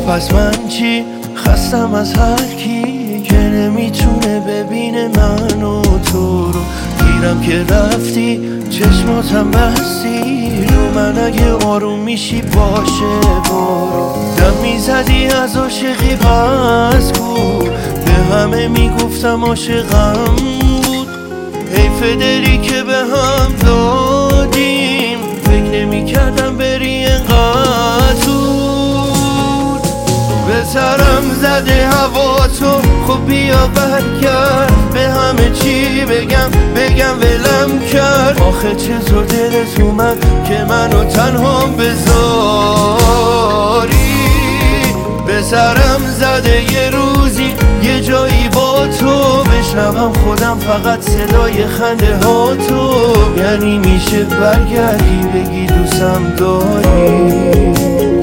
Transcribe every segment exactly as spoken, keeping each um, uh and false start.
پس من چی؟ خستم از هر کی که نمیتونه ببینه من و تو رو. گیرم که رفتی چشماتم بستی رو من، اگه آروم میشی باشه برو. دم میزدی از عاشقی پس کو، به همه میگفتم عاشقم بود. حیف دلی که به هم دادیم، فکر نمیکردم بری انقدر زود. به سرم زده هوا تو، خب بیا برگرد. به همه چی بگم بگم ولم کرد. آخه چطور دلت اومد که منو تنها بذاری؟ به سرم زده یه روزی یه جایی با تو بشنوم خودم فقط صدای خنده ها تو. یعنی میشه برگردی بگی دوستم داری؟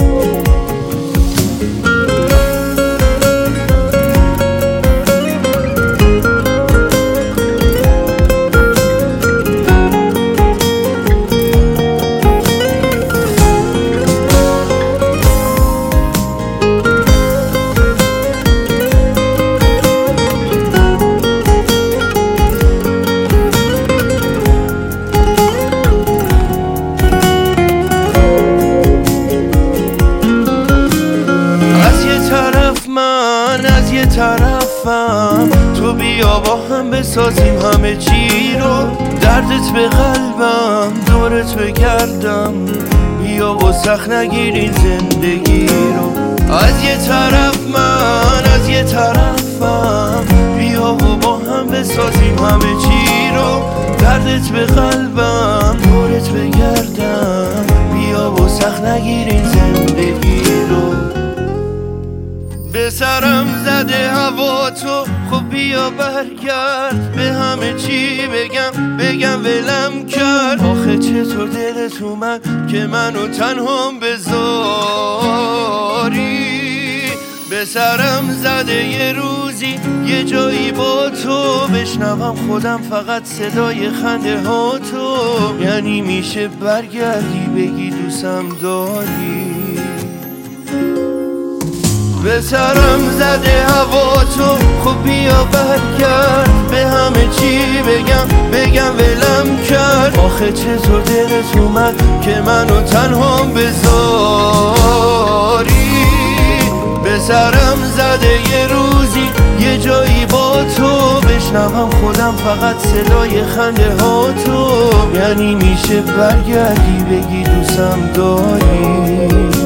از یه طرفم تو بیا با هم بسازیم همه چی رو. دردت به قلبم دورت بگردم، بیا و سخت نگیرین زندگی رو. از یه طرف من از یه طرفم، بیا و با هم بسازیم همه چی رو. دردت به قلبم دورت بگردم، بیا و سخت نگیرین زندگی رو. به سرم زده هوا تو، خب بیا برگرد. به همه چی بگم بگم ولم کرد. آخه چطور دلت اومد که منو تنها بذاری؟ به سرم زده یه روزی یه جایی با تو بشنوم خودم فقط صدای خنده ها تو. یعنی میشه برگردی بگی دوستم داری؟ به سرم زده هوا تو، خب بیا برگرد. به همه چی بگم بگم ولم کرد. آخه چطور دلت اومد که منو تنها بذاری؟ به سرم زده یه روزی یه جایی با تو بشنوم خودم فقط صدای خنده ها تو. یعنی میشه برگردی بگی دوستم داری؟